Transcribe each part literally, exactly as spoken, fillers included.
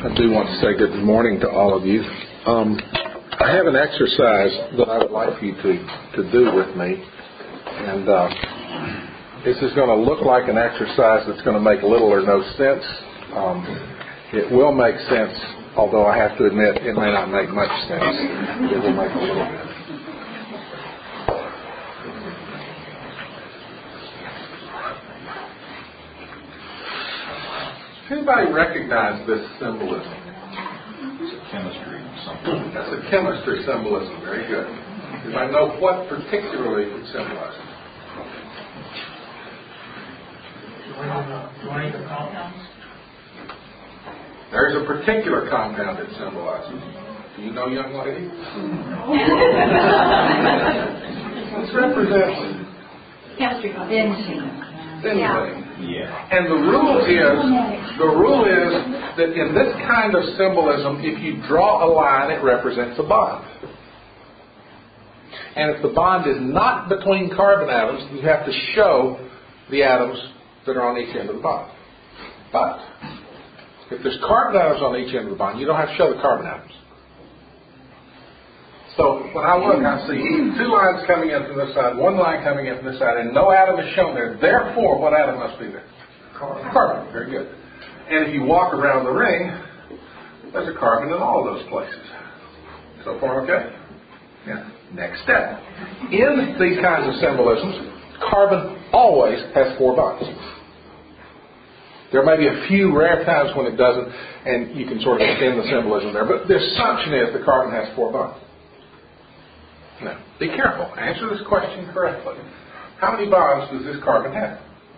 I do want to say good morning to all of you. Um, I have an exercise that I would like for you to, to do with me. And uh, this is going to look like an exercise that's going to make little or no sense. Um, it will make sense, although I have to admit it may not make much sense. It will make a little bit. Anybody recognize this symbolism? It's a chemistry something. That's a chemistry symbolism. Very good. Anybody know what particularly it symbolizes? Joining the compounds? There's a particular compound it symbolizes. Do you know, young lady? This represents chemistry. benzene. Yeah. And the rule is, the rule is that in this kind of symbolism, if you draw a line, it represents a bond. And if the bond is not between carbon atoms, you have to show the atoms that are on each end of the bond. But if there's carbon atoms on each end of the bond, you don't have to show the carbon atoms. So when I look, I see two lines coming in from this side, one line coming in from this side, and no atom is shown there. Therefore, what atom must be there? Carbon. Carbon. Very good. And if you walk around the ring, there's a carbon in all of those places. So far, okay? Yeah. Next step. In these kinds of symbolisms, carbon always has four bonds. There may be a few rare times when it doesn't, and you can sort of extend the symbolism there, but the assumption is the carbon has four bonds. Now, be careful. Answer this question correctly. How many bonds does this carbon have?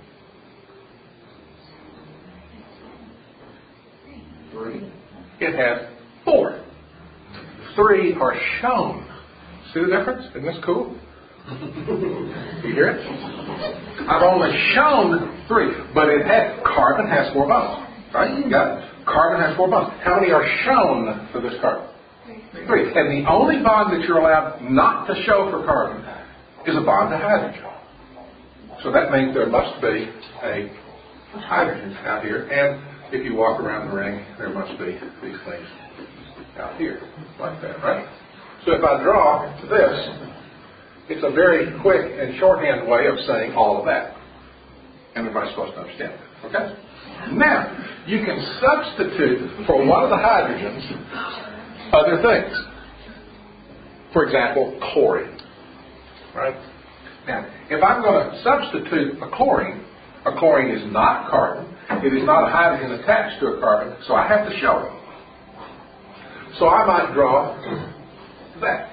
Three. It has four. Three are shown. See the difference? Isn't this cool? You hear it? I've only shown three, but it has, carbon has four bonds. Right? You got it. Carbon has four bonds. How many are shown for this carbon? Three. And the only bond that you're allowed not to show for carbon is a bond to hydrogen. So that means there must be a hydrogen out here. And if you walk around the ring, there must be these things out here. Like that, right? So if I draw this, it's a very quick and shorthand way of saying all of that. And everybody's supposed to understand it. Okay? Now, you can substitute for one of the hydrogens other things. For example, chlorine. Right? Now, if I'm going to substitute a chlorine, a chlorine is not carbon. It is not a hydrogen attached to a carbon, so I have to show it. So I might draw that.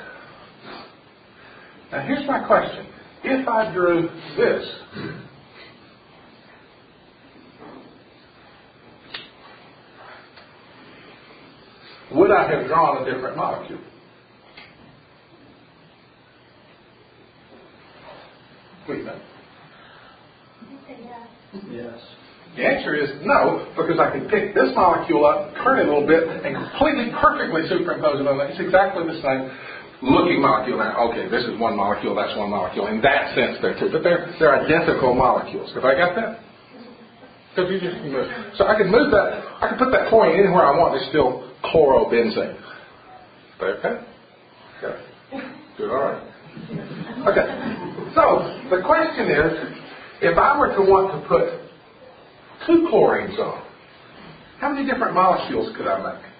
Now, here's my question. If I drew this, would I have drawn a different molecule? What do you think? Yes. The answer is no, because I can pick this molecule up, turn it a little bit, and completely perfectly superimpose it on that. It's exactly the same looking molecule. Now, okay, this is one molecule, that's one molecule. In that sense, they're two, but they're they're identical molecules. Have I got that? Because you just move. So I can move that. I can put that chlorine anywhere I want. It's still chlorobenzene. Okay? Okay. Good. All right. Okay. So the question is, if I were to want to put two chlorines on, how many different molecules could I make?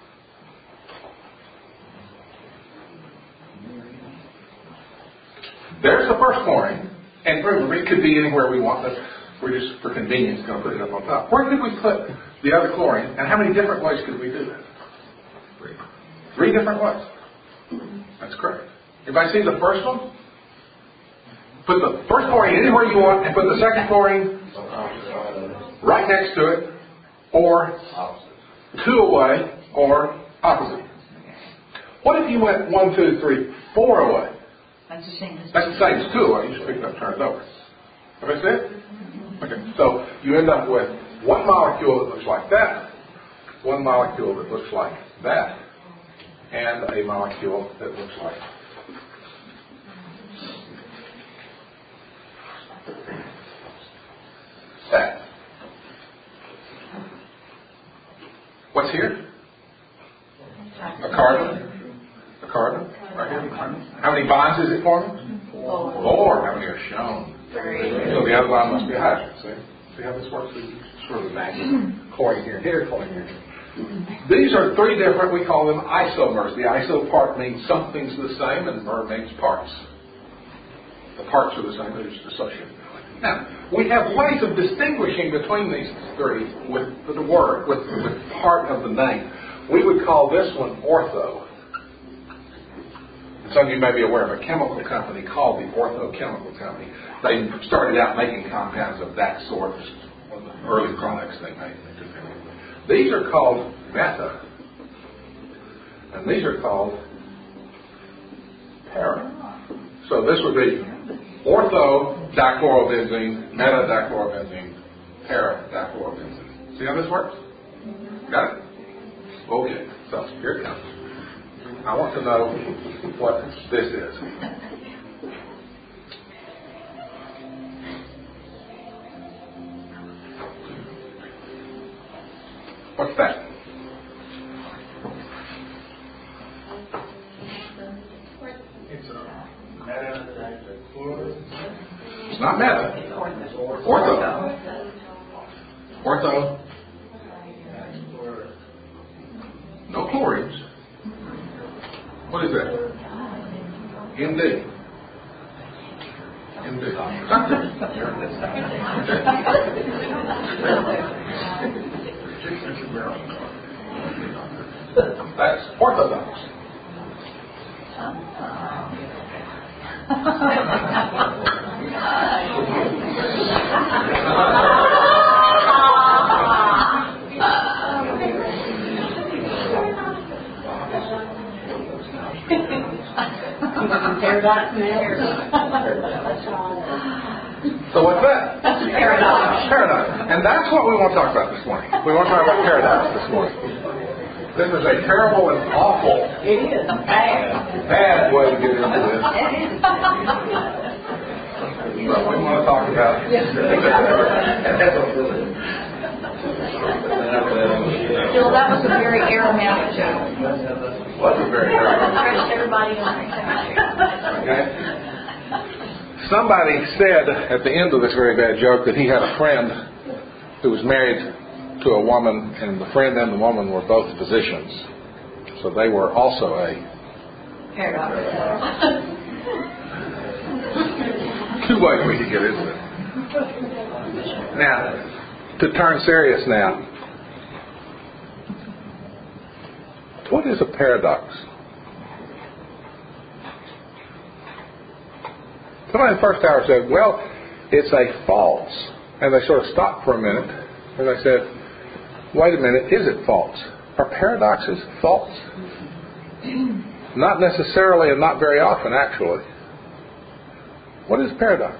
There's the first chlorine, and remember, it could be anywhere we want. But we're just, for convenience, going to put it up on top. Where could we put the other chlorine, and how many different ways could we do that? Three. Three different ways. That's correct. Everybody see the first one? Put the first chlorine anywhere you want, and put the second chlorine right next to it, or two away, or opposite. What if you went one, two, three, four away? That's the same as That's the same as two away. You just pick it up and turn it over. Have I said? Okay. So you end up with one molecule that looks like that, one molecule that looks like that, and a molecule that looks like that. What's here? A cardinal. A cardinal. Right here. How many bonds is it forming? Four. Four. How many are shown? Three. So the other bond must be hydrogen. See? See how this works? It's sort of magic. Chlorine here, here, chlorine here. These are three different, we call them isomers. The iso part means something's the same, and mer means parts. The parts are the same, they're just associated. Now, we have ways of distinguishing between these three with the word, with, with part of the name. We would call this one ortho. Some of you may be aware of a chemical company called the Ortho Chemical Company. They started out making compounds of that sort. One of the early products they made. These are called meta. And these are called para. So this would be ortho dichlorobenzene, meta dichlorobenzene, para dichlorobenzene. See how this works? Got it? Okay. So here it comes. I want to know what this is. What's that? It's a meta. It's not meta. Ortho. Ortho. No chlorines. What is that? M D. M D. That's orthodox. Paradox. So what's that? Paradox. Paradox. And that's what we want to talk about this morning. We want to talk about paradox this morning. This is a terrible and awful, It is. Bad. bad way to get into this. But we want to talk about it. Bill, that was a very aromatic joke. What's a very terrible? Stretched everybody on the chemistry. Okay. Somebody said at the end of this very bad joke that he had a friend who was married to a woman, and the friend and the woman were both physicians. So they were also a Paradox. two ways we could get into it. Now, to turn serious now. What is a paradox? Somebody in the first hour said, well, it's a false. And they sort of stopped for a minute. And they said, wait a minute, is it false? Are paradoxes false? Not necessarily and not very often, actually. What is paradox?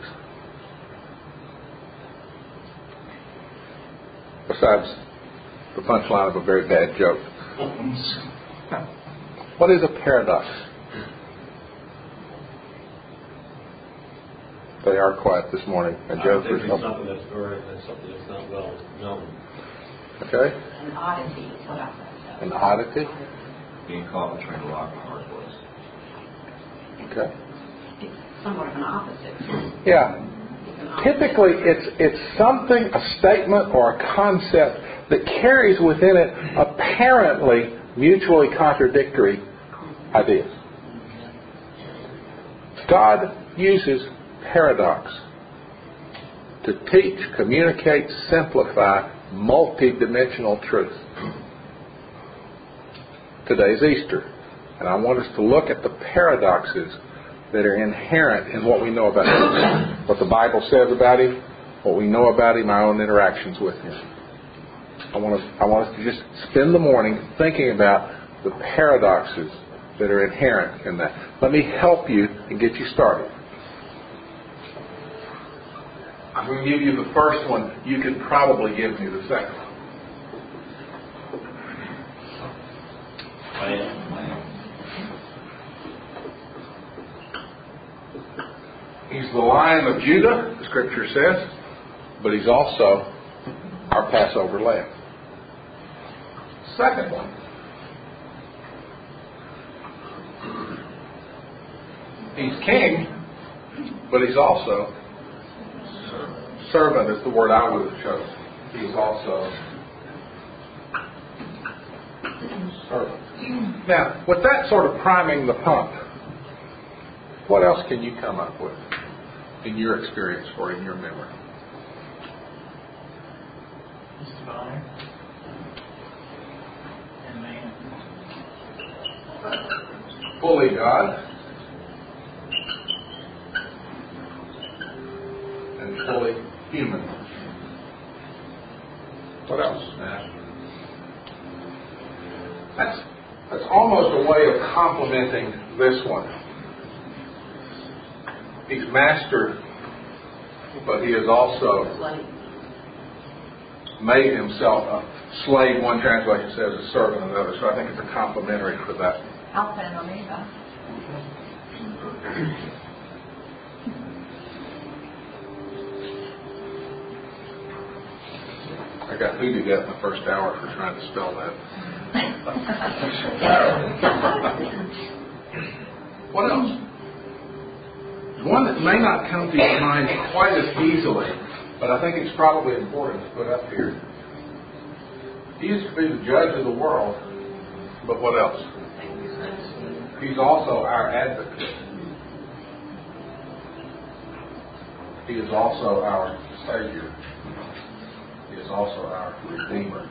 Besides the punchline of a very bad joke. What is a paradox? They are quiet this morning. And Joe, something that's very, that's something that's not well known. Okay. An oddity is what I said. An oddity. Being caught between a rock and a hard place. Okay. It's somewhat of an opposite. Yeah. Typically, it's it's something, a statement or a concept that carries within it apparently mutually contradictory ideas. God uses paradox to teach, communicate, simplify multi-dimensional truth. Today's Easter, and I want us to look at the paradoxes that are inherent in what we know about Him, what the Bible says about Him, what we know about Him, our own interactions with Him. I want us, I want us to just spend the morning thinking about the paradoxes that are inherent in that. Let me help you and get you started. I'm going to give you the first one. You could probably give me the second one. I am. He's the Lion of Judah, the Scripture says, but He's also our Passover lamb. Second one. He's king, but he's also servant is the word I would have chosen. He's also servant. Now, with that sort of priming the pump, what else can you come up with in your experience or in your memory? He's divine and man. Fully God and fully human. What else? That's that's almost a way of complementing this one. He's master, but he has also made himself a slave. One translation says a servant, another. So I think it's a complementary for that. Alpha and Omega. I got hooted at in the first hour for trying to spell that. What else? One that may not come to your mind quite as easily, but I think it's probably important to put up here. He used to be the judge of the world, but what else? He's also our advocate. He is also our Savior. He is also our Redeemer.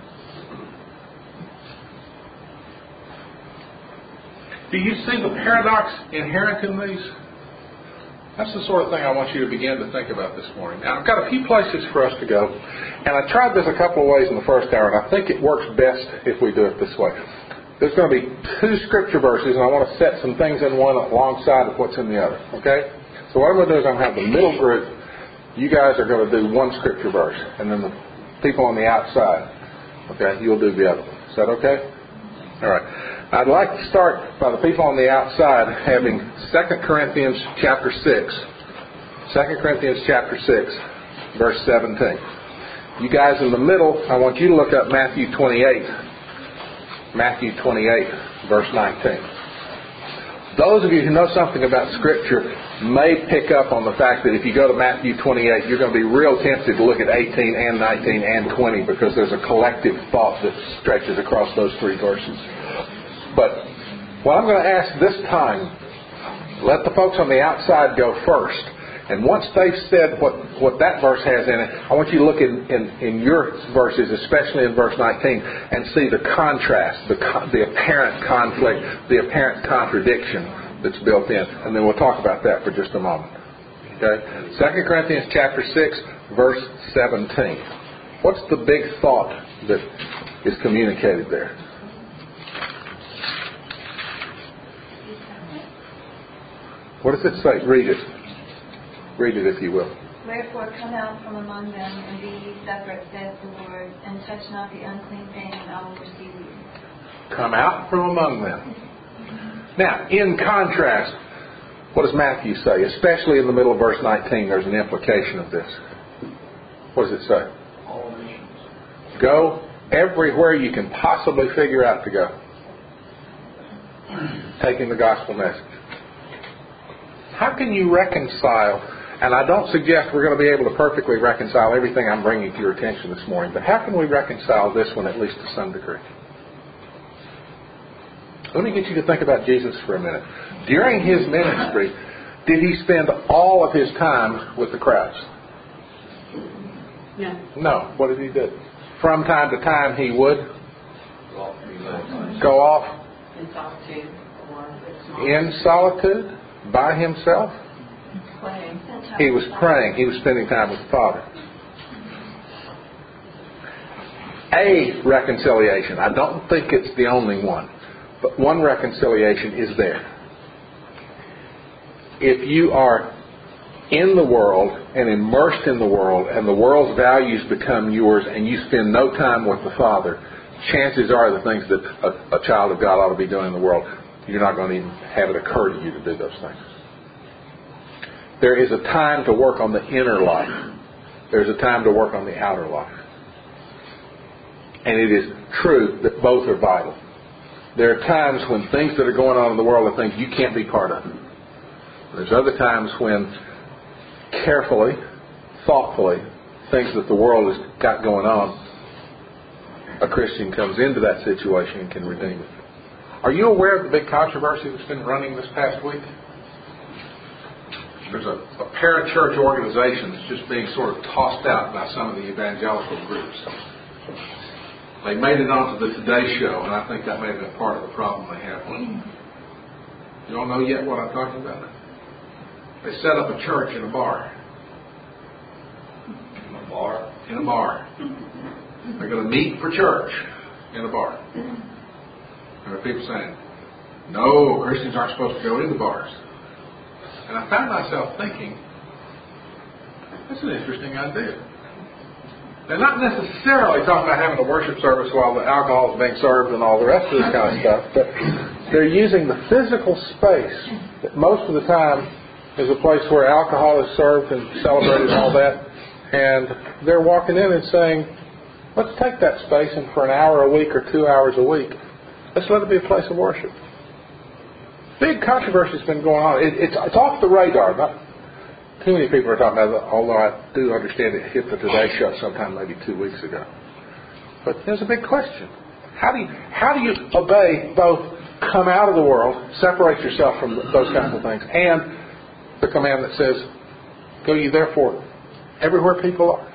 Do you see the paradox inherent in these? That's the sort of thing I want you to begin to think about this morning. Now, I've got a few places for us to go, and I tried this a couple of ways in the first hour, and I think it works best if we do it this way. There's going to be two scripture verses, and I want to set some things in one alongside of what's in the other. Okay? So what I'm going to do is I'm going to have the middle group. You guys are going to do one scripture verse, and then the people on the outside, okay, you'll do the other one. Is that okay? All right. I'd like to start by the people on the outside having Second Corinthians chapter six. Second Corinthians chapter six, verse seventeen. You guys in the middle, I want you to look up Matthew twenty-eight. Matthew twenty-eight, verse nineteen. Those of you who know something about Scripture may pick up on the fact that if you go to Matthew twenty-eight, you're going to be real tempted to look at eighteen and nineteen and twenty because there's a collective thought that stretches across those three verses. But what I'm going to ask this time, let the folks on the outside go first. And once they've said what, what that verse has in it, I want you to look in, in, in your verses, especially in verse nineteen, and see the contrast, the, the apparent conflict, the apparent contradiction that's built in. And then we'll talk about that for just a moment. Okay? Second Corinthians chapter six, verse seventeen. What's the big thought that is communicated there? What does it say? Read it. Read it if you will. Wherefore come out from among them, and be ye separate, saith the Lord, and touch not the unclean thing, and I will receive you. Come out from among them. Now, in contrast, what does Matthew say? Especially in the middle of verse nineteen, there's an implication of this. What does it say? All nations. Go everywhere you can possibly figure out to go. Taking the gospel message. How can you reconcile, and I don't suggest we're going to be able to perfectly reconcile everything I'm bringing to your attention this morning, but how can we reconcile this one at least to some degree? Let me get you to think about Jesus for a minute. During his ministry, did he spend all of his time with the crowds? No. No. What did he do? From time to time he would go off In solitude or with small. in solitude by himself. Praying. He was praying. He was spending time with the Father. A reconciliation. I don't think it's the only one, but one reconciliation is there. If you are in the world and immersed in the world, and the world's values become yours, and you spend no time with the Father, chances are the things that a, a child of God ought to be doing in the world, you're not going to even have it occur to you to do those things. There is a time to work on the inner life. There's a time to work on the outer life. And it is true that both are vital. There are times when things that are going on in the world are things you can't be part of. There's other times when carefully, thoughtfully, things that the world has got going on, a Christian comes into that situation and can redeem it. Are you aware of the big controversy that's been running this past week? There's a, a parachurch organization that's just being sort of tossed out by some of the evangelical groups. They made it onto the Today Show, and I think that may have been part of the problem they have. You don't know yet what I'm talking about? They set up a church in a bar. In a bar? In a bar. They're going to meet for church in a bar. There are people saying, no, Christians aren't supposed to go into bars. And I found myself thinking, that's an interesting idea. They're not necessarily talking about having a worship service while the alcohol is being served and all the rest of this kind of stuff, but they're using the physical space that most of the time is a place where alcohol is served and celebrated and all that, and they're walking in and saying, let's take that space and for an hour a week or two hours a week, let's let it be a place of worship. Big controversy has been going on. It, it's, it's off the radar. Not too many people are talking about it, although I do understand it hit the Today Show sometime maybe two weeks ago. But there's a big question. How do you, how do you obey both come out of the world, separate yourself from those kinds of things, and the command that says, go ye therefore everywhere people are?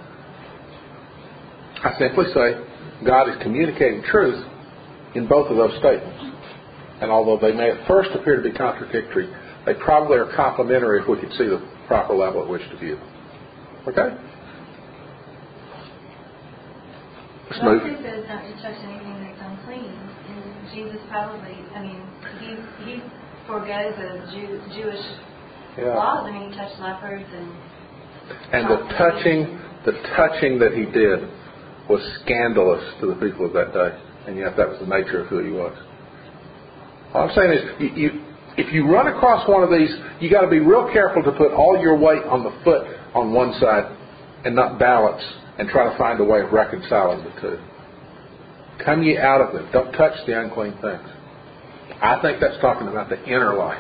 I simply say God is communicating truth in both of those statements. And although they may at first appear to be contradictory, they probably are complementary if we could see the proper level at which to view them. Okay? Let's move. It says not to touch anything that's unclean. And Jesus probably, I mean, he he forgoes the Jew, Jewish Yeah. laws. I mean, he touched lepers and... And the touching, the touching that he did was scandalous to the people of that day. And yet that was the nature of who he was. All I'm saying is, you, you, if you run across one of these, you got to be real careful to put all your weight on the foot on one side and not balance and try to find a way of reconciling the two. Come ye out of them. Don't touch the unclean things. I think that's talking about the inner life.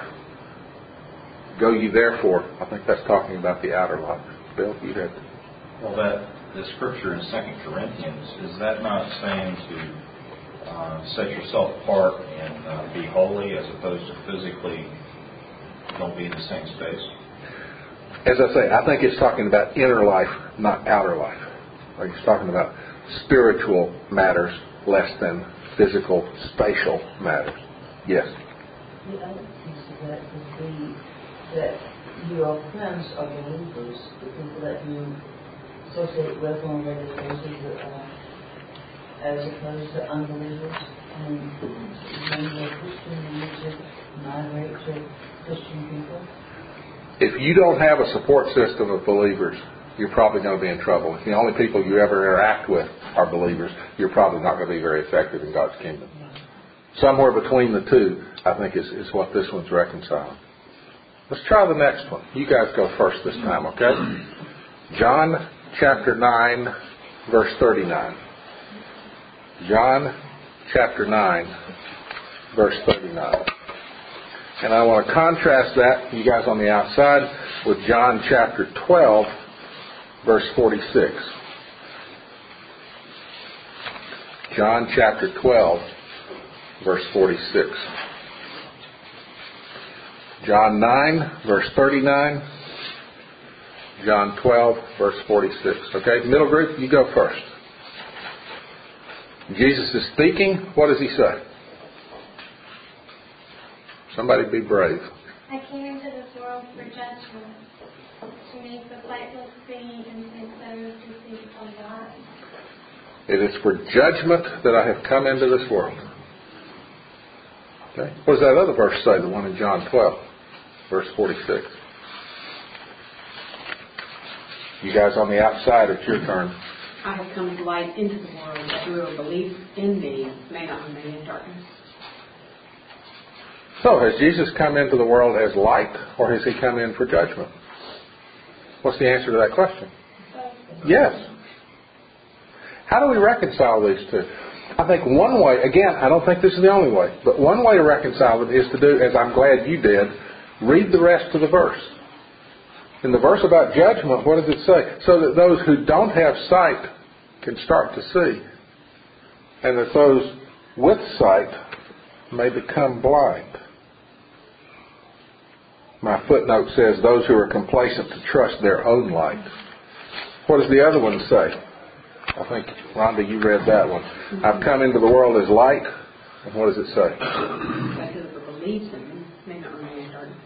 Go ye therefore. I think that's talking about the outer life. Bill, you had. Well, that the scripture in Second Corinthians, is that not saying to Uh, set yourself apart and uh, be holy as opposed to physically don't be in the same space? As I say, I think it's talking about inner life, not outer life. Like it's talking about spiritual matters less than physical, spatial matters. Yes? The other piece of that would be that your friends are believers, the people that you associate with on a regular basis, uh, as opposed to unbelievers. And when you're a Christian, you need to migrate to Christian people. If you don't have a support system of believers, you're probably going to be in trouble. If the only people you ever interact with are believers, you're probably not going to be very effective in God's kingdom. Somewhere between the two, I think, is, is what this one's reconciling. Let's try the next one. You guys go first this time, okay? John chapter nine, verse thirty-nine. John chapter nine, verse thirty-nine. And I want to contrast that, you guys on the outside, with John chapter twelve, verse forty-six. John chapter twelve, verse forty-six. John nine, verse thirty-nine. John twelve, verse forty-six. Okay, middle group, you go first. Jesus is speaking. What does he say? Somebody be brave. I came into this world for judgment, to make the sightless see and the sinners to see from God. It is for judgment that I have come into this world. Okay. What does that other verse say? The one in John twelve, verse forty-six. You guys on the outside, it's your turn. I have come as light into the world, that whoever believes in me may not remain in darkness. So, has Jesus come into the world as light, or has he come in for judgment? What's the answer to that question? Yes. How do we reconcile these two? I think one way, again, I don't think this is the only way, but one way to reconcile them is to do, as I'm glad you did, Read the rest of the verse. In the verse about judgment, what does it say? So that those who don't have sight can start to see, and that those with sight may become blind. My footnote says those who are complacent to trust their own light. What does the other one say? I think, Rhonda, you read that one. I've come into the world as light. And what does it say? That whoever believes in me may not remain in darkness.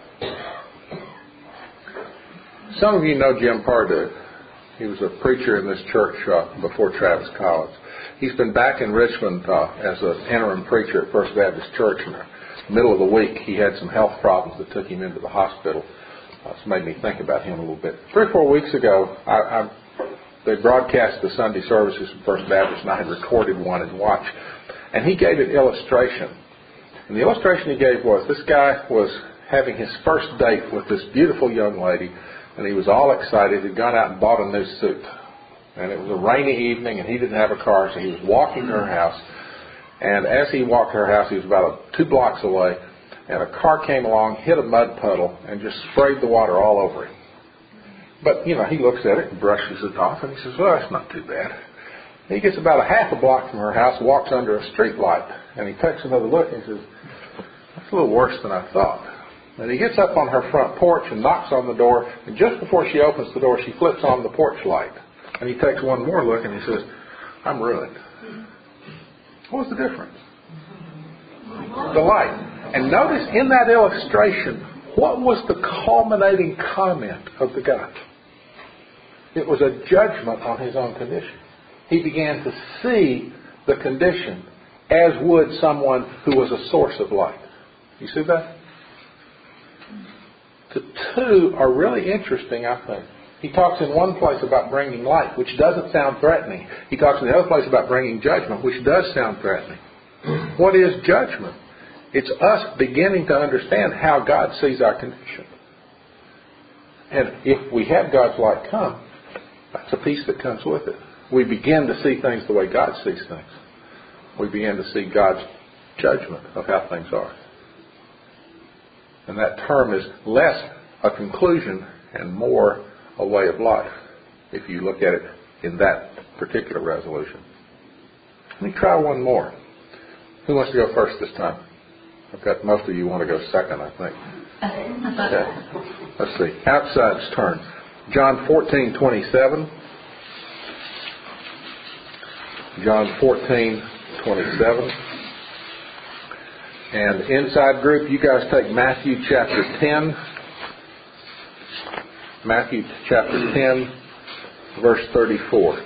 Some of you know Jim Pardue. He was a preacher in this church uh, before Travis Collins. He's been back in Richmond uh, as an interim preacher at First Baptist Church. In the middle of the week, he had some health problems that took him into the hospital. Uh, it's made me think about him a little bit. Three or four weeks ago, I, I, they broadcast the Sunday services from First Baptist, and I had recorded one and watched. And he gave an illustration. And the illustration he gave was this guy was having his first date with this beautiful young lady, and he was all excited. He'd gone out and bought a new suit. And it was a rainy evening, and he didn't have a car, so he was walking to her house. And as he walked to her house, he was about a, two blocks away, and a car came along, hit a mud puddle, and just sprayed the water all over him. But, you know, he looks at it and brushes it off, and he says, well, that's not too bad. He gets about a half a block from her house, walks under a street light, and he takes another look, and he says, that's a little worse than I thought. And he gets up on her front porch and knocks on the door, and just before she opens the door, she flips on the porch light. And he takes one more look, and he says, I'm ruined. What was the difference? The light. And notice in that illustration, what was the culminating comment of the guy? It was a judgment on his own condition. He began to see the condition as would someone who was a source of light. You see that? The two are really interesting, I think. He talks in one place about bringing light, which doesn't sound threatening. He talks in the other place about bringing judgment, which does sound threatening. What is judgment? It's us beginning to understand how God sees our condition. And if we have God's light come, that's a peace that comes with it. We begin to see things the way God sees things. We begin to see God's judgment of how things are. And that term is less a conclusion and more a way of life, if you look at it in that particular resolution. Let me try one more. Who wants to go first this time? I've got most of you want to go second, I think. Okay. Let's see. Outside's turn. John fourteen twenty-seven. John fourteen twenty-seven. And inside group, you guys take Matthew chapter ten. Matthew chapter ten, verse thirty-four.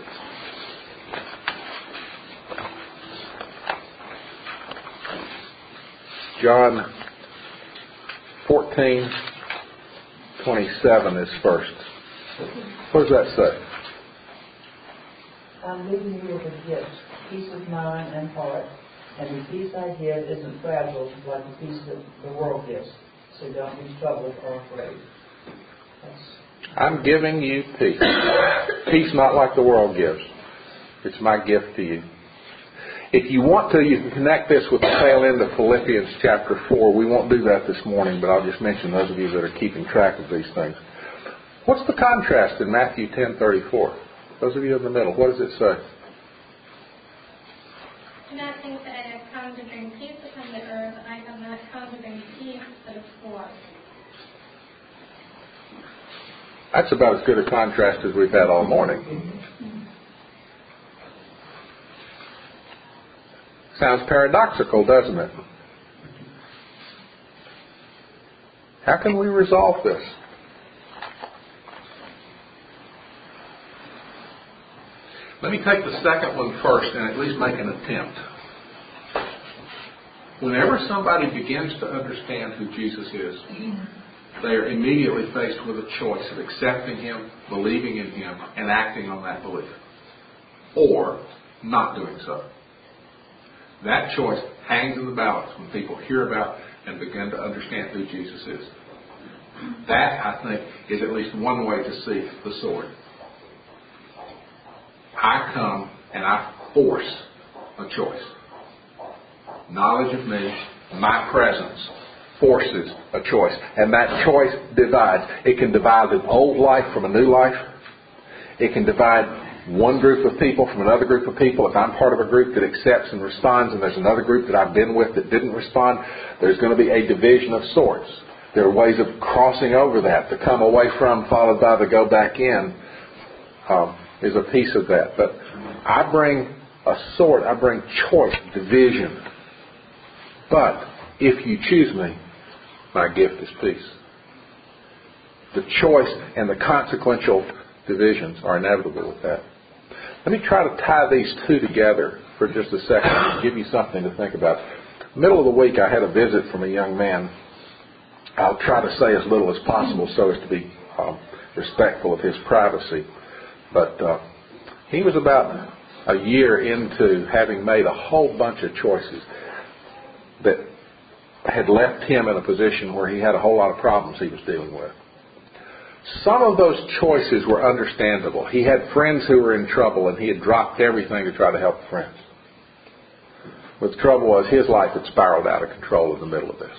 John fourteen twenty-seven is first. What does that say? I'm leaving you with a gift, peace of mind and heart. And the peace I give isn't fragile like the peace that the world gives. So don't be troubled or afraid. That's I'm giving you peace. Peace not like the world gives. It's my gift to you. If you want to, you can connect this with the tail end of Philippians chapter four. We won't do that this morning, but I'll just mention those of you that are keeping track of these things. What's the contrast in Matthew ten thirty-four? Those of you in the middle, what does it say? Do not think that I have come to bring peace upon the earth. I have not come to bring peace, but a sword. That's about as good a contrast as we've had all morning. Sounds paradoxical, doesn't it? How can we resolve this? Let me take the second one first and at least make an attempt. Whenever somebody begins to understand who Jesus is, they are immediately faced with a choice of accepting Him, believing in Him, and acting on that belief. Or not doing so. That choice hangs in the balance when people hear about and begin to understand who Jesus is. That, I think, is at least one way to see the sword. I come and I force a choice. Knowledge of me, my presence, forces a choice. And that choice divides. It can divide an old life from a new life. It can divide one group of people from another group of people. If I'm part of a group that accepts and responds and there's another group that I've been with that didn't respond, there's going to be a division of sorts. There are ways of crossing over that. To come away from followed by the go back in um, is a piece of that. But I bring a sort, I bring choice, division. But if you choose me, my gift is peace. The choice and the consequential divisions are inevitable with that. Let me try to tie these two together for just a second and give you something to think about. Middle of the week, I had a visit from a young man. I'll try to say as little as possible so as to be um, respectful of his privacy. But uh, he was about a year into having made a whole bunch of choices that had left him in a position where he had a whole lot of problems he was dealing with. Some of those choices were understandable. He had friends who were in trouble and he had dropped everything to try to help friends. But the trouble was his life had spiraled out of control in the middle of this.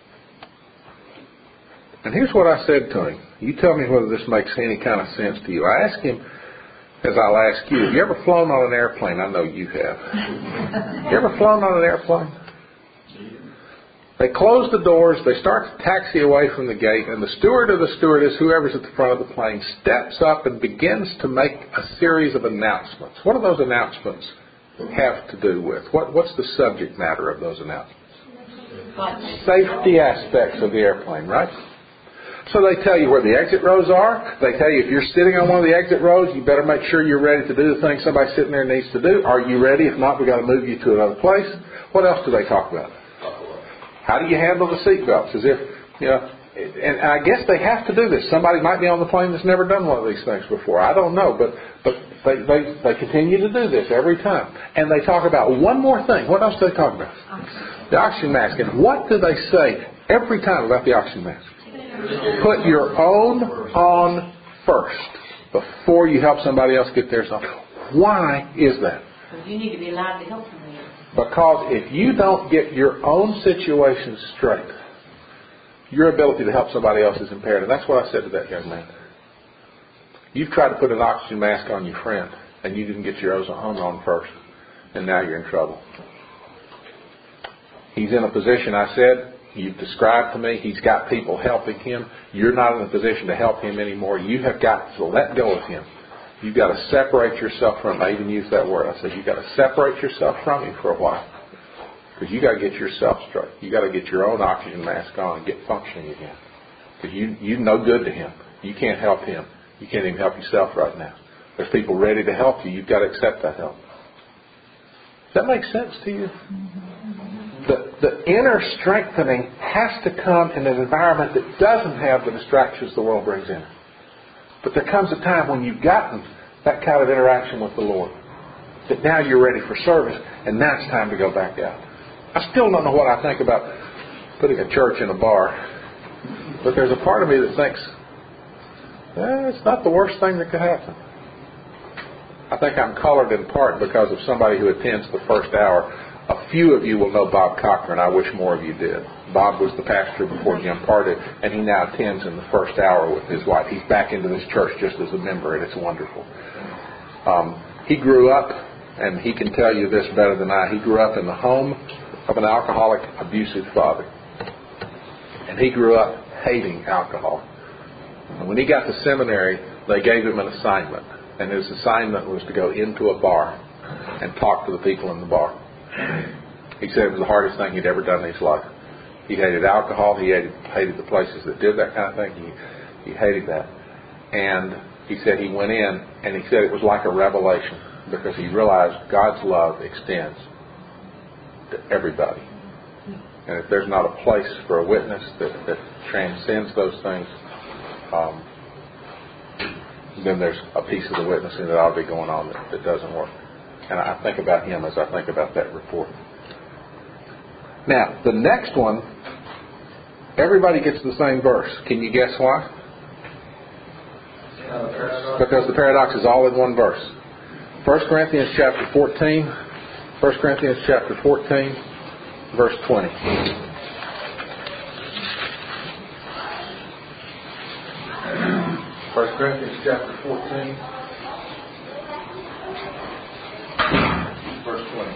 And here's what I said to him. You tell me whether this makes any kind of sense to you. I asked him, as I'll ask you, have you ever flown on an airplane? I know you have. You ever flown on an airplane? They close the doors, they start to taxi away from the gate, and the steward or the stewardess, whoever's at the front of the plane, steps up and begins to make a series of announcements. What do those announcements have to do with? What, what's the subject matter of those announcements? Safety aspects of the airplane, right? So they tell you where the exit rows are. They tell you if you're sitting on one of the exit rows, you better make sure you're ready to do the thing somebody sitting there needs to do. Are you ready? If not, we've got to move you to another place. What else do they talk about? How do you handle the seat belts? As if, you know, and I guess they have to do this. Somebody might be on the plane that's never done one of these things before. I don't know, but but they, they, they continue to do this every time. And they talk about one more thing. What else do they talk about? The oxygen mask. And what do they say every time about the oxygen mask? Put your own on first before you help somebody else get theirs on. Why is that? Because you need to be allowed to help somebody else. Because if you don't get your own situation straight, your ability to help somebody else is impaired. And that's what I said to that young man. You've tried to put an oxygen mask on your friend, and you didn't get your own on first. And now you're in trouble. He's in a position, I said, you've described to me, he's got people helping him. You're not in a position to help him anymore. You have got to let go of him. You've got to separate yourself from him. I even used that word. I said, you've got to separate yourself from him for a while. Because you've got to get yourself straight. You've got to get your own oxygen mask on and get functioning again. Because you, you're no good to him. You can't help him. You can't even help yourself right now. There's people ready to help you. You've got to accept that help. Does that make sense to you? The, the inner strengthening has to come in an environment that doesn't have the distractions the world brings in. But there comes a time when you've gotten that kind of interaction with the Lord, that now you're ready for service, and now it's time to go back out. I still don't know what I think about putting a church in a bar, but there's a part of me that thinks, eh, it's not the worst thing that could happen. I think I'm colored in part because of somebody who attends the first hour. A few of you will know Bob Cochran. I wish more of you did. Bob was the pastor before Jim parted, and he now attends in the first hour with his wife. He's back into this church just as a member, and it's wonderful. Um, he grew up, and he can tell you this better than I, he grew up in the home of an alcoholic, abusive father. And he grew up hating alcohol. And when he got to seminary, they gave him an assignment. And his assignment was to go into a bar and talk to the people in the bar. He said it was the hardest thing he'd ever done in his life. He hated alcohol. He hated, hated the places that did that kind of thing. He, he hated that. And he said he went in, and he said it was like a revelation because he realized God's love extends to everybody. And if there's not a place for a witness that, that transcends those things, um, then there's a piece of the witnessing that ought to be going on that, that doesn't work. And I think about him as I think about that report. Now, the next one, everybody gets the same verse. Can you guess why? Because the paradox is all in one verse. First Corinthians chapter fourteen. First Corinthians chapter fourteen, verse twenty. Corinthians chapter fourteen, verse twenty.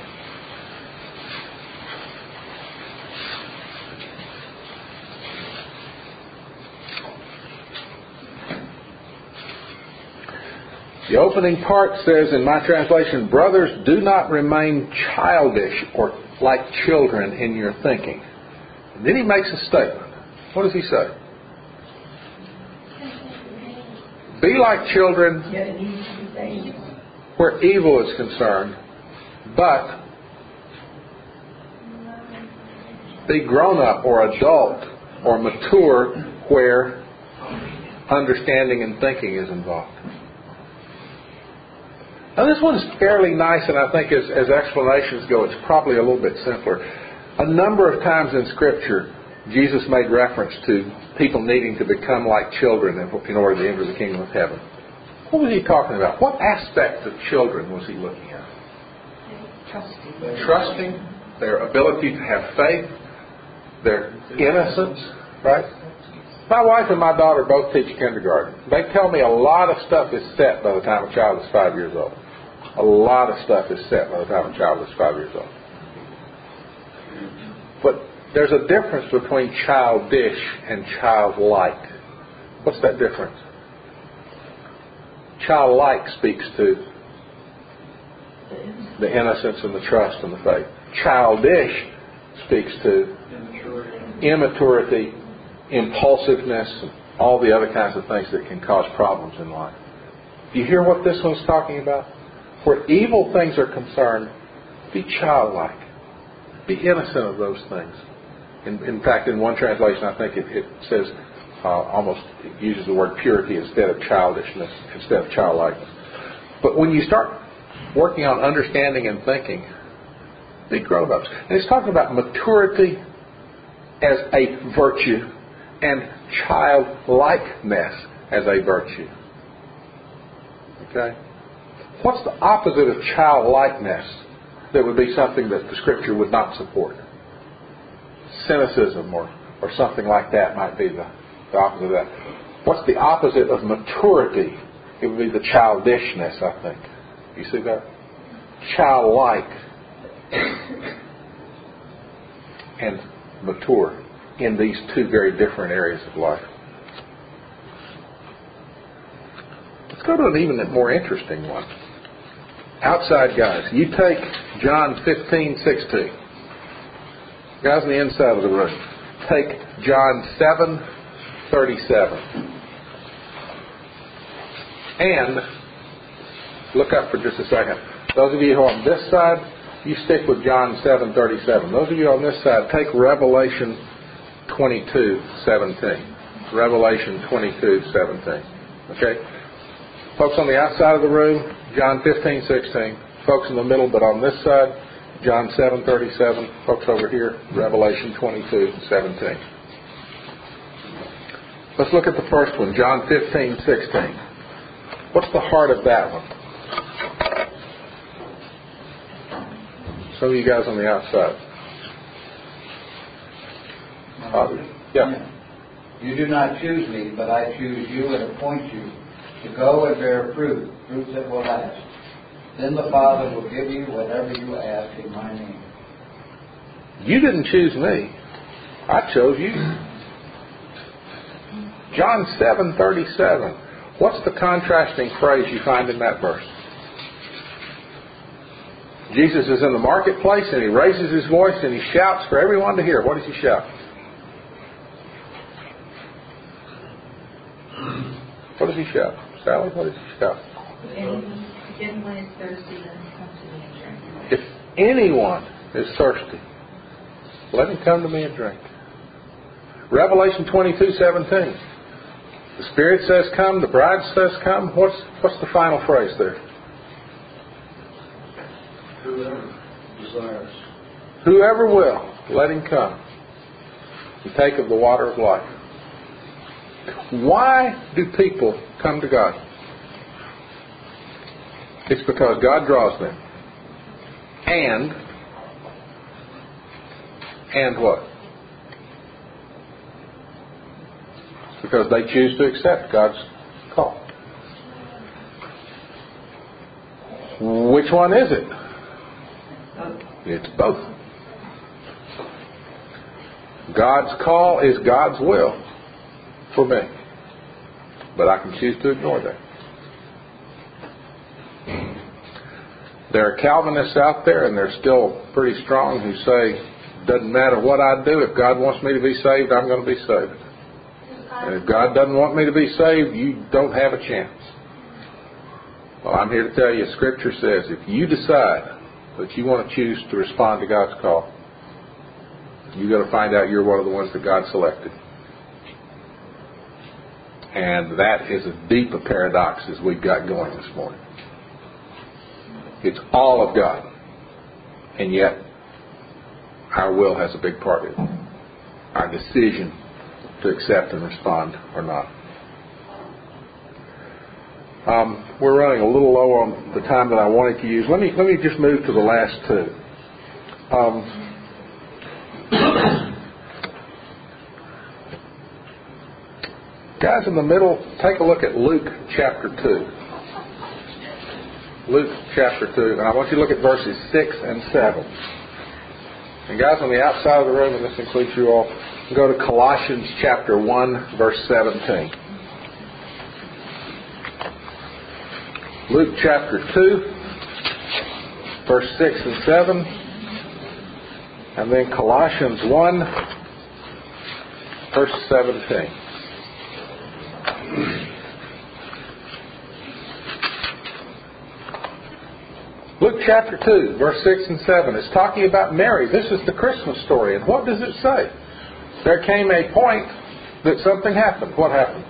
The opening part says in my translation, brothers, do not remain childish or like children in your thinking. And then he makes a statement. What does he say? Be like children where evil is concerned, but be grown up or adult or mature where understanding and thinking is involved. Now this one's fairly nice, and I think as, as explanations go, it's probably a little bit simpler. A number of times in Scripture, Jesus made reference to people needing to become like children in order to enter the kingdom of heaven. What was he talking about? What aspect of children was he looking at? Trusting. Trusting, their ability to have faith, their innocence, right? My wife and my daughter both teach kindergarten. They tell me a lot of stuff is set by the time a child is five years old. A lot of stuff is set by the time a child is five years old. But there's a difference between childish and childlike. What's that difference? Childlike speaks to the innocence and the trust and the faith. Childish speaks to immaturity, impulsiveness, and all the other kinds of things that can cause problems in life. Do you hear what this one's talking about? Where evil things are concerned, be childlike. Be innocent of those things. In, in fact, in one translation, I think it, it says, uh, almost it uses the word purity instead of childishness, instead of childlikeness. But when you start working on understanding and thinking, be grown-ups. And it's talking about maturity as a virtue and childlikeness as a virtue. Okay? What's the opposite of childlikeness that would be something that the Scripture would not support? Cynicism or, or something like that might be the, the opposite of that. What's the opposite of maturity? It would be the childishness, I think. You see that? Childlike and mature in these two very different areas of life. Let's go to an even more interesting one. Outside guys, you take John fifteen sixteen. Guys on the inside of the room, take John seven thirty-seven. And look up for just a second. Those of you who are on this side, you stick with John seven thirty-seven. Those of you on this side, take Revelation twenty-two seventeen. Revelation twenty-two seventeen. Okay? Folks on the outside of the room, John fifteen sixteen. Folks in the middle, but on this side, John seven thirty-seven. Folks over here, Revelation twenty-two seventeen. Let's look at the first one, John fifteen sixteen. What's the heart of that one? Some of you guys on the outside. Uh, yeah. You do not choose me, but I choose you and appoint you to go and bear fruit, fruit that will last. Then the Father will give you whatever you ask in my name. You didn't choose me. I chose you. John seven thirty-seven. What's the contrasting phrase you find in that verse? Jesus is in the marketplace and he raises his voice and he shouts for everyone to hear. What does he shout? What does he shout? Sally, what does he shout? If anyone is thirsty, let him come to me and drink. If anyone is thirsty, let him come to me and drink. Revelation twenty-two seventeen. The Spirit says come, the bride says come. What's what's the final phrase there? Whoever desires. Whoever will, let him come and take of the water of life. Why do people come to God? It's because God draws them. And, and what? It's because they choose to accept God's call. which one is it? It's both. God's call is God's will for me. But I can choose to ignore that. There are Calvinists out there, and they're still pretty strong, who say, doesn't matter what I do, if God wants me to be saved, I'm going to be saved. And if God doesn't want me to be saved, you don't have a chance. Well, I'm here to tell you, Scripture says, if you decide that you want to choose to respond to God's call, you've got to find out you're one of the ones that God selected. And that is as deep a paradox as we've got going this morning. It's all of God. And yet, our will has a big part in it. Our decision to accept and respond or not. Um, we're running a little low on the time that I wanted to use. Let me let me just move to the last two. Um, guys in the middle, take a look at Luke chapter two. Luke chapter two, and I want you to look at verses six and seven. And guys on the outside of the room, and this includes you all, go to Colossians chapter one, verse seventeen. Luke chapter two, verse six and seven. And then Colossians one, verse seventeen. Luke chapter two, verse six and seven is talking about Mary. This is the Christmas story. And what does it say? There came a point that something happened. What happened?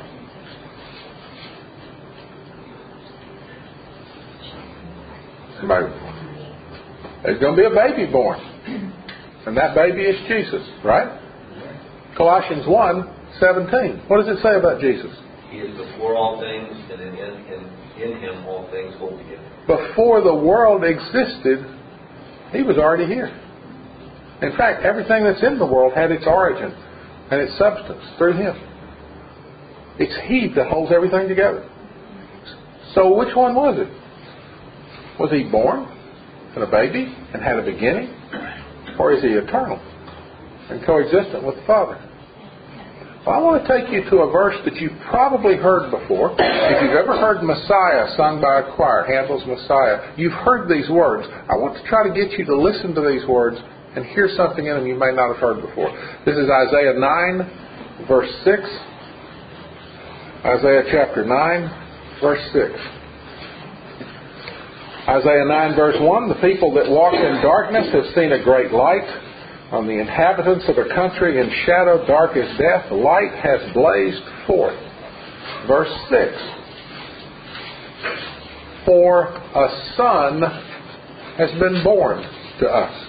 Somebody. There's going to be a baby born. And that baby is Jesus, right? Colossians one, seventeen. What does it say about Jesus? He is before all things, and in, in, in him all things hold together. Before the world existed, He was already here. In fact, everything that's in the world had its origin and its substance through Him. It's He that holds everything together. So which one was it? Was He born and a baby and had a beginning? Or is He eternal and coexistent with the Father? Well, I want to take you to a verse that you've probably heard before. If you've ever heard Messiah sung by a choir, Handel's Messiah, you've heard these words. I want to try to get you to listen to these words and hear something in them you may not have heard before. This is Isaiah nine, verse six. Isaiah chapter nine, verse six. Isaiah nine, verse one, the people that walk in darkness have seen a great light. On the inhabitants of a country in shadow dark as death, light has blazed forth. Verse six. For a son has been born to us.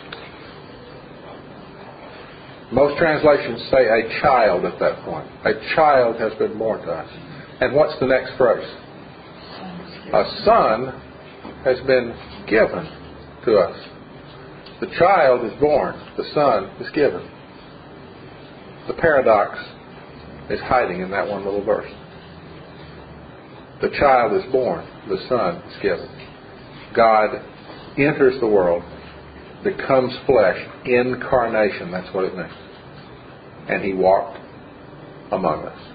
Most translations say a child at that point. A child has been born to us. And what's the next phrase? A son has been given to us. The child is born. The son is given. The paradox is hiding in that one little verse. The child is born. The son is given. God enters the world, becomes flesh, incarnation. That's what it means. And He walked among us.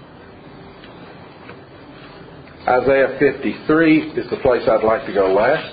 Isaiah fifty-three is the place I'd like to go last.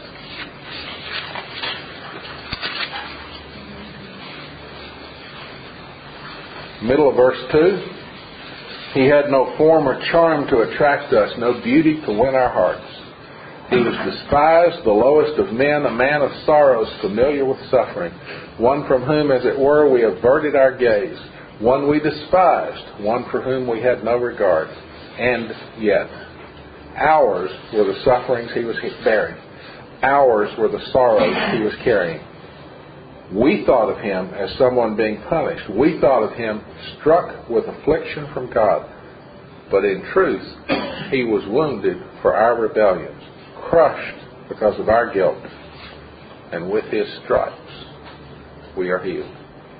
Middle of verse two. He had no form or charm to attract us, no beauty to win our hearts. He was despised, the lowest of men, a man of sorrows, familiar with suffering, one from whom, as it were, we averted our gaze, one we despised, one for whom we had no regard. And yet, ours were the sufferings He was bearing. Ours were the sorrows He was carrying. We thought of Him as someone being punished. We thought of Him struck with affliction from God. But in truth, He was wounded for our rebellions, crushed because of our guilt. And with His stripes, we are healed.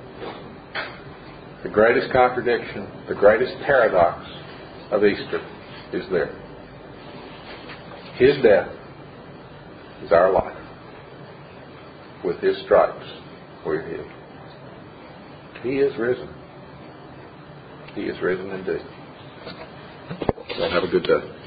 The greatest contradiction, the greatest paradox of Easter is there. His death is our life. With His stripes, we're healed. He is risen. He is risen indeed. Y'all have a good day.